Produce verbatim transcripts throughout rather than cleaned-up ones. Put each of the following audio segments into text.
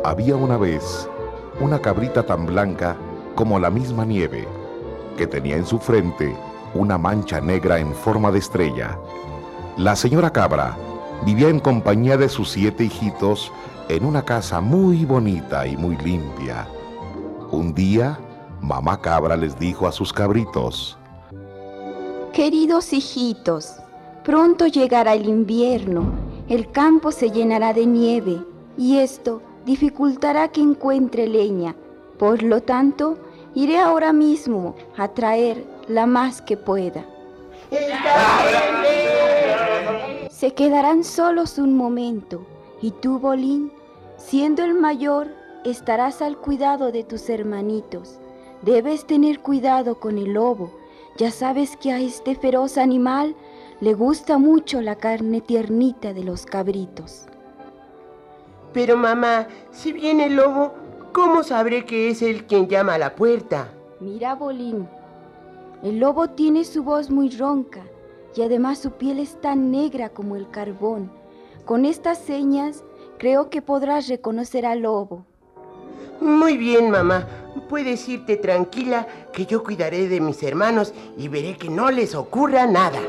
Había una vez una cabrita tan blanca como la misma nieve, que tenía en su frente una mancha negra en forma de estrella. La señora Cabra vivía en compañía de sus siete hijitos en una casa muy bonita y muy limpia. Un día, mamá Cabra les dijo a sus cabritos: Queridos hijitos, pronto llegará el invierno, el campo se llenará de nieve y esto dificultará que encuentre leña. Por lo tanto, iré ahora mismo a traer la más que pueda. Se quedarán solos un momento y tú, Bolín, siendo el mayor, estarás al cuidado de tus hermanitos. Debes tener cuidado con el lobo. Ya sabes que a este feroz animal le gusta mucho la carne tiernita de los cabritos. Pero mamá, si viene el lobo, ¿cómo sabré que es él quien llama a la puerta? Mira, Bolín, el lobo tiene su voz muy ronca y además su piel es tan negra como el carbón. Con estas señas creo que podrás reconocer al lobo. Muy bien, mamá. Puedes irte tranquila, que yo cuidaré de mis hermanos y veré que no les ocurra nada.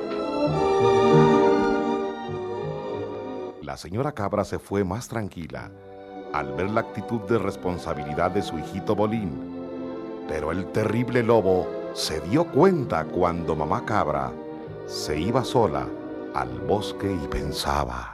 La señora Cabra se fue más tranquila al ver la actitud de responsabilidad de su hijito Bolín. Pero el terrible lobo se dio cuenta cuando mamá Cabra se iba sola al bosque y pensaba: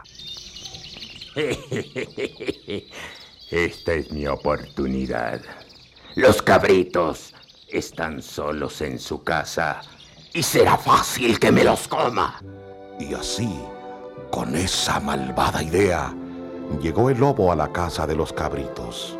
esta es mi oportunidad. Los cabritos están solos en su casa y será fácil que me los coma. Y así, con esa malvada idea, llegó el lobo a la casa de los cabritos.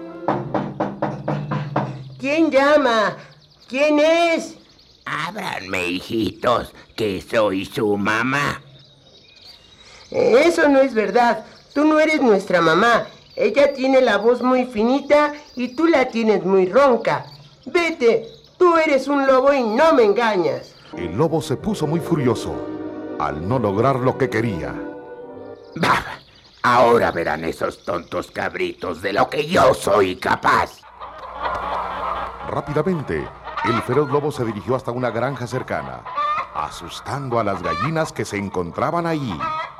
¿Quién llama? ¿Quién es? Ábranme, hijitos, que soy su mamá. Eso no es verdad. Tú no eres nuestra mamá. Ella tiene la voz muy finita y tú la tienes muy ronca. Vete, tú eres un lobo y no me engañas. El lobo se puso muy furioso al no lograr lo que quería. Bah, ahora verán esos tontos cabritos de lo que yo soy capaz. Rápidamente, el feroz lobo se dirigió hasta una granja cercana, asustando a las gallinas que se encontraban allí.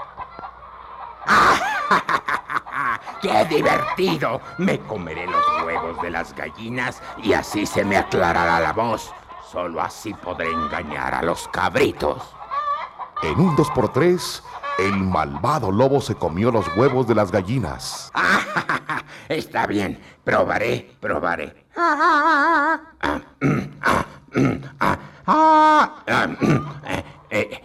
¡Qué divertido! Me comeré los huevos de las gallinas y así se me aclarará la voz. Solo así podré engañar a los cabritos. En un dos por tres, el malvado lobo se comió los huevos de las gallinas. Está bien, probaré, probaré. Ah, mm, ah, mm, ah, ah, ah, mm, eh, eh.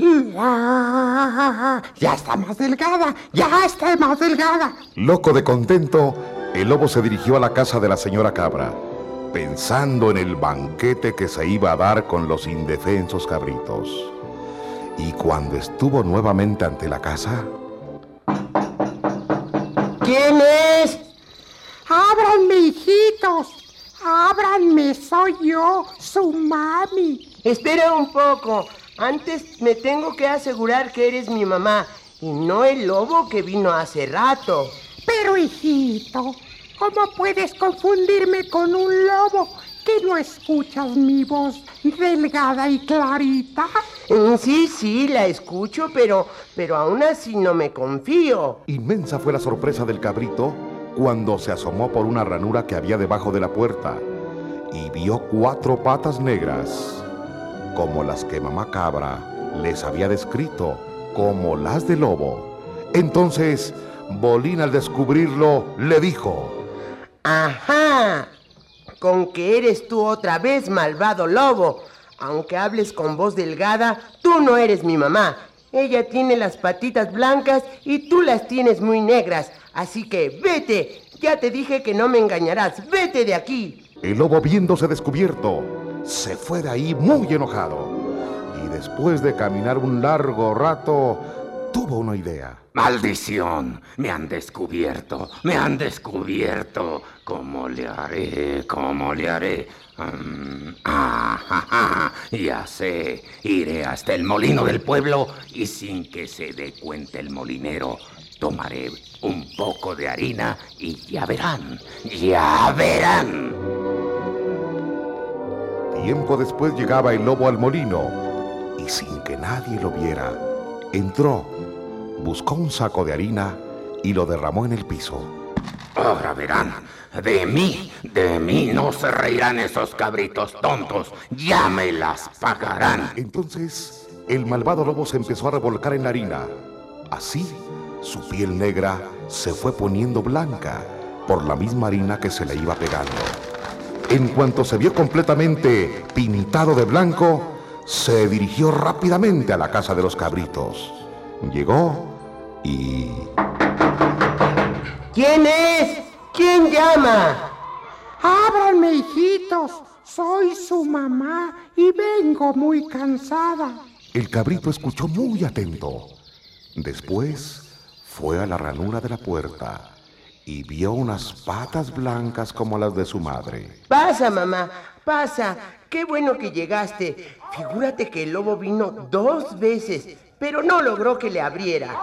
Ya está más delgada, ya está más delgada. Loco de contento, el lobo se dirigió a la casa de la señora Cabra, pensando en el banquete que se iba a dar con los indefensos cabritos. Y cuando estuvo nuevamente ante la casa... ¿Quién es? ¡Ábranme, hijitos! ¡Ábranme! Soy yo, su mami. Espera un poco. Antes me tengo que asegurar que eres mi mamá y no el lobo que vino hace rato. Pero, hijito, ¿cómo puedes confundirme con un lobo que no escuchas mi voz delgada y clarita? Sí, sí, la escucho, pero, pero aún así no me confío. Inmensa fue la sorpresa del cabrito cuando se asomó por una ranura que había debajo de la puerta y vio cuatro patas negras, como las que mamá Cabra les había descrito, como las del lobo. Entonces, Bolín, al descubrirlo, le dijo: ¡Ajá! Con que eres tú otra vez, malvado lobo. Aunque hables con voz delgada, tú no eres mi mamá. Ella tiene las patitas blancas y tú las tienes muy negras. Así que vete. Ya te dije que no me engañarás. Vete de aquí. El lobo, viéndose descubierto, se fue de ahí muy enojado. Y después de caminar un largo rato, tuvo una idea. ¡Maldición! Me han descubierto, me han descubierto. ¿Cómo le haré? ¿Cómo le haré? Um, ah, ja, ja, ya sé, iré hasta el molino del pueblo y sin que se dé cuenta el molinero, Tomaré un poco de harina y ya verán, ya verán. Tiempo después llegaba el lobo al molino y sin que nadie lo viera, entró, buscó un saco de harina y lo derramó en el piso. Ahora verán, de mí, de mí no se reirán esos cabritos tontos, ya me las pagarán. Entonces el malvado lobo se empezó a revolcar en la harina. Así, su piel negra se fue poniendo blanca por la misma harina que se le iba pegando. En cuanto se vio completamente pintado de blanco, se dirigió rápidamente a la casa de los cabritos. Llegó y... ¿Quién es? ¿Quién llama? Ábranme, hijitos, soy su mamá y vengo muy cansada. El cabrito escuchó muy atento. Después fue a la ranura de la puerta y vio unas patas blancas como las de su madre. Pasa, mamá, pasa. Qué bueno que llegaste. Figúrate que el lobo vino dos veces, pero no logró que le abriera.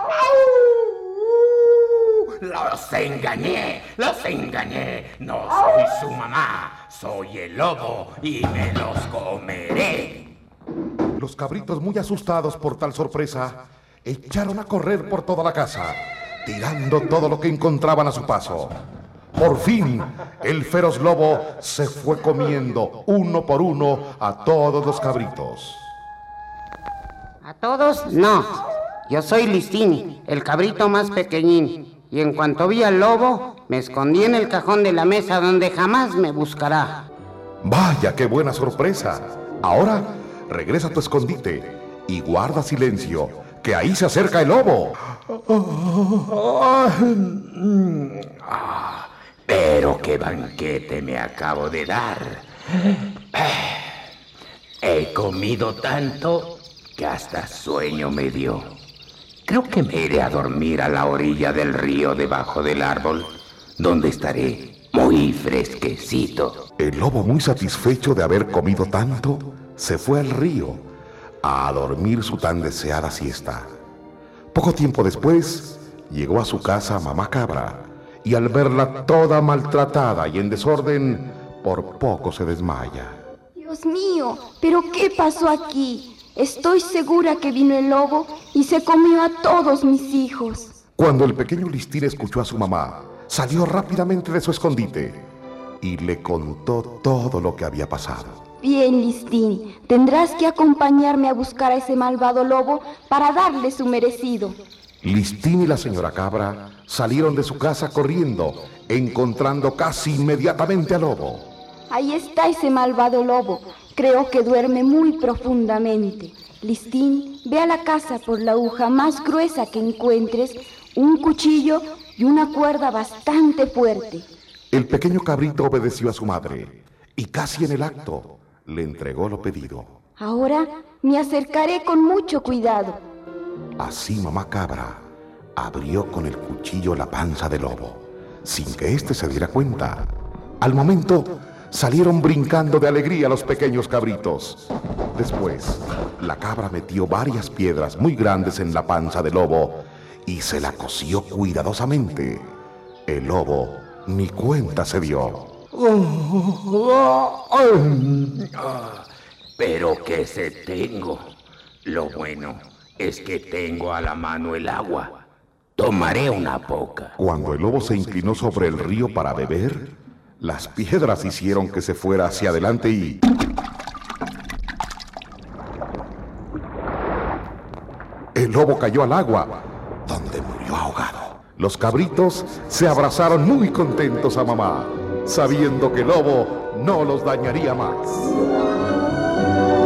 Los engañé, los engañé. No soy su mamá, soy el lobo y me los comeré. Los cabritos, muy asustados por tal sorpresa, echaron a correr por toda la casa, tirando todo lo que encontraban a su paso. Por fin, el feroz lobo se fue comiendo uno por uno a todos los cabritos. ¿A todos? No. Yo soy Listín, el cabrito más pequeñín. Y en cuanto vi al lobo, me escondí en el cajón de la mesa donde jamás me buscará. ¡Vaya, qué buena sorpresa! Ahora, regresa a tu escondite y guarda silencio, que ahí se acerca el lobo. Ah, pero qué banquete me acabo de dar. He comido tanto que hasta sueño me dio. Creo que me iré a dormir a la orilla del río debajo del árbol, donde estaré muy fresquecito. El lobo, muy satisfecho de haber comido tanto, se fue al río a dormir su tan deseada siesta. Poco tiempo después, llegó a su casa Mamá Cabra, y al verla toda maltratada y en desorden, por poco se desmaya. Dios mío, ¿pero qué pasó aquí? Estoy segura que vino el lobo y se comió a todos mis hijos. Cuando el pequeño Listín escuchó a su mamá, salió rápidamente de su escondite y le contó todo lo que había pasado. Bien, Listín, tendrás que acompañarme a buscar a ese malvado lobo para darle su merecido. Listín y la señora Cabra salieron de su casa corriendo, encontrando casi inmediatamente al lobo. Ahí está ese malvado lobo. Creo que duerme muy profundamente. Listín, ve a la casa por la aguja más gruesa que encuentres, un cuchillo y una cuerda bastante fuerte. El pequeño cabrito obedeció a su madre y casi en el acto le entregó lo pedido. Ahora me acercaré con mucho cuidado. Así Mamá Cabra abrió con el cuchillo la panza del lobo, sin que éste se diera cuenta. Al momento, salieron brincando de alegría los pequeños cabritos. Después, la cabra metió varias piedras muy grandes en la panza del lobo y se la coció cuidadosamente. El lobo ni cuenta se dio. Pero qué se tengo. Lo bueno es que tengo a la mano el agua. Tomaré una poca. Cuando el lobo se inclinó sobre el río para beber, las piedras hicieron que se fuera hacia adelante y... el lobo cayó al agua, donde murió ahogado. Los cabritos se abrazaron muy contentos a mamá, sabiendo que el lobo no los dañaría más.